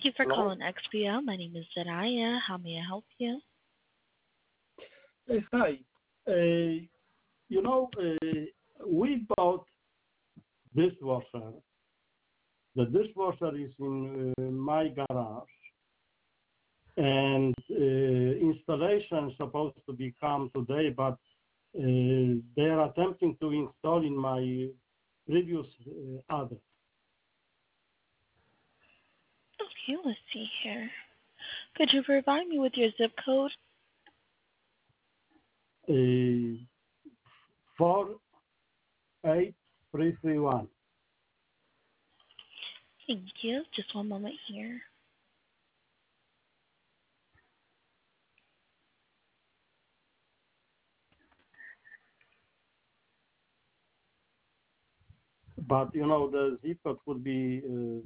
Thank you for Hello. calling XPO. My name is Zanaya. How may I help you? Hi. Uh, we bought dishwasher. The dishwasher is in my garage, and installation is supposed to be come today, but they are attempting to install in my previous address. Okay, let's see here. Could you provide me with your zip code? Uh, 48331. Thank you. Just one moment here. But the zip code would be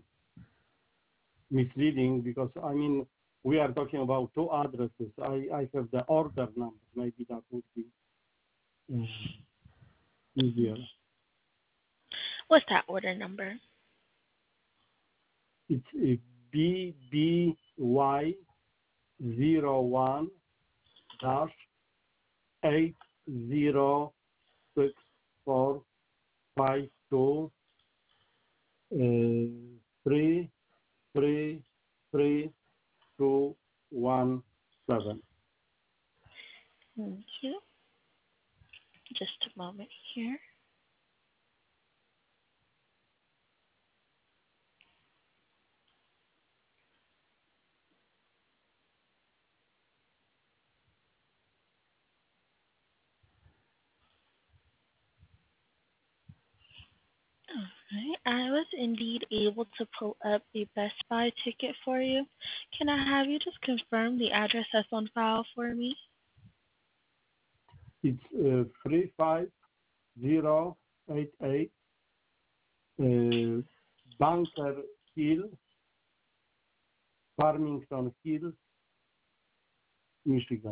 misleading because we are talking about two addresses. I have the order number. Maybe that would be uh, easier. What's that order number? It's BBY01 dash 806452 three three three 217. Thank you. Just a moment here. Alright, I was indeed able to pull up a Best Buy ticket for you. Can I have you just confirm the address that's on file for me? It's 35088 Bunker Hill, Farmington Hills, Michigan.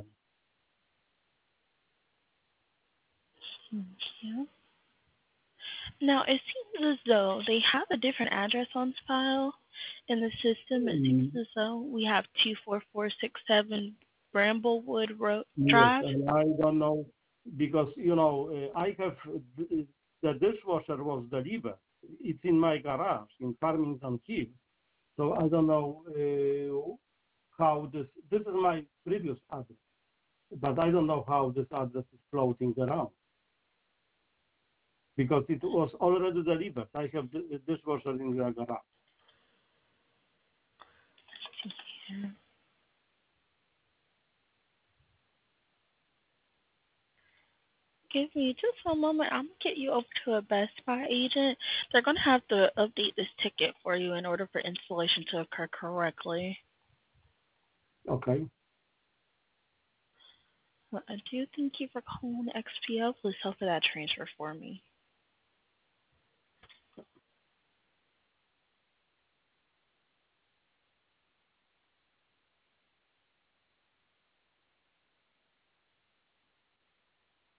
Thank you. Now, it seems as though they have a different address on file in the system. It seems Mm, as though we have 24467 Bramblewood Road Yes, Drive. and I don't know because I have the dishwasher was delivered. It's in my garage in Farmington Hills, so I don't know how this is my previous address, but I don't know how this address is floating around because it was already delivered. I have the dishwasher in the garage. Give me just one moment. I'm going to get you over to a Best Buy agent. They're going to have to update this ticket for you in order for installation to occur correctly. Okay. Well, I do thank you for calling XPO. Please help with that transfer for me.